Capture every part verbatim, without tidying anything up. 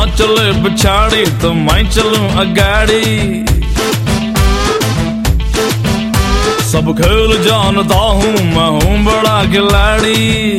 चले पिछाड़ी तो मैं चलूं अगाड़ी। सब खेल जानता हूँ मैं हूँ बड़ा खिलाड़ी।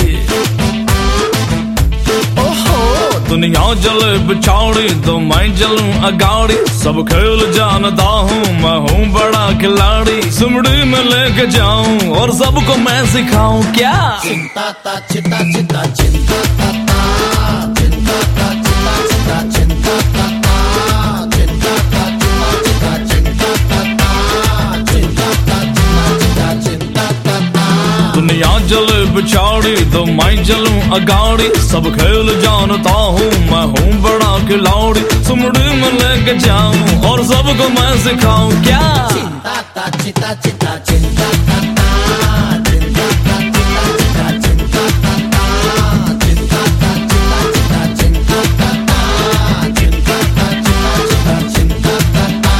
ओहो दुनिया चले पिछाड़ी तो मैं चलूं अगाड़ी। सब खेल जानता हूँ मैं हूँ बड़ा खिलाड़ी। सुमड़ी में लेके जाऊं और सबको मैं सिखाऊं क्या। चिंता ता चिता चिता चिंता ता चिंता ता चिता चिता चिंता ता चिंता ता चिता चिंता चिंता ता चिता चिंता ता। दुनिया चले पिछाड़ी तो मैं चलूं अगाड़ी। सब खेल जानता हूँ मैं हूँ बड़ा खिलाड़ी। सुमड़ी में लेके जाऊं और सबको मैं सिखाऊं क्या। चिंता ता चिता चिता चिंता ता चिंता ता चिता चिता चिंता ता चिंता ता चिता चिता चिंता ता चिंता ता चिता चिता चिंता ता।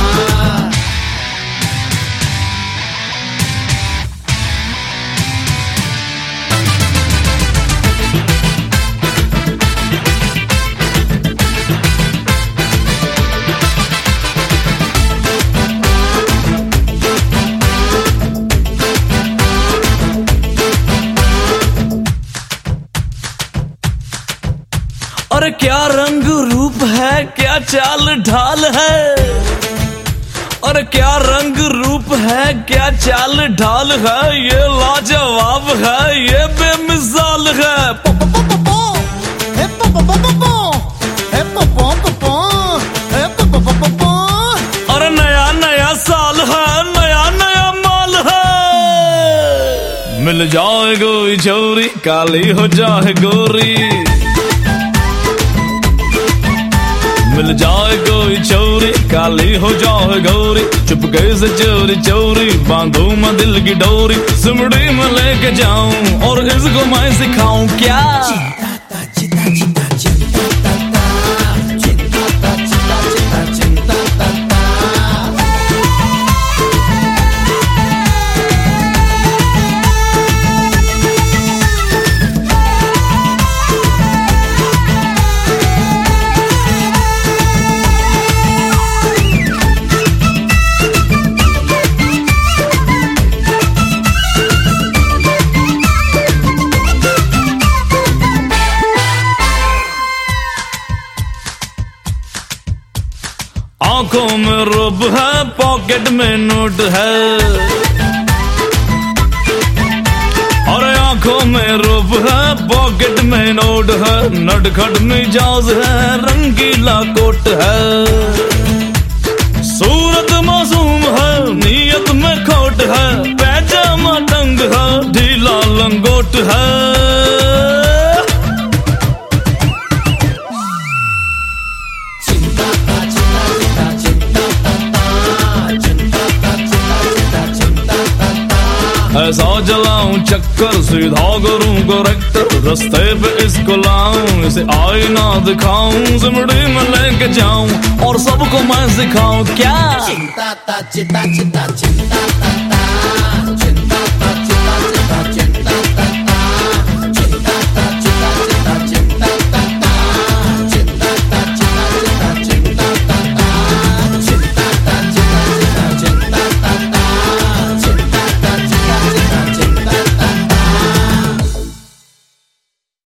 अरे क्या रंग रूप है क्या चाल ढाल है। अरे क्या रंग रूप है क्या चाल ढाल है। ये लाजवाब है ये बेमिसाल है। अरे नया नया साल है नया नया माल है। मिल जाए कोई छोरी काली हो जाए गोरी। मिल जाए कोई चोरी काली हो जाए गौरी। चुपके से चोरी चोरी बांधू मैं दिल की डोरी। सुमड़ी में लेके जाऊं और इसको मैं सिखाऊं क्या। चिंता ता चिता चिता चिंता ता चिंता ता चिता चिता चिंता ता। आंखों में रूप है पॉकेट में नोट है। अरे आंखों में रूप है पॉकेट में नोट है। नटखट मिजाज है रंगीला कोट है। सूरत मासूम है नीयत में खोट है। पैजामा टंग है ढीला लंगोट है। ऐसा चलाऊं चक्कर सीधा करूं करेक्टर। रास्ते पे इसको लाऊं इसे आईना दिखाऊं। सिमड़ी में लेके जाऊं और सबको मैं सिखाऊं क्या। चिंता ता चिता चिता चिंता ता चिंता ता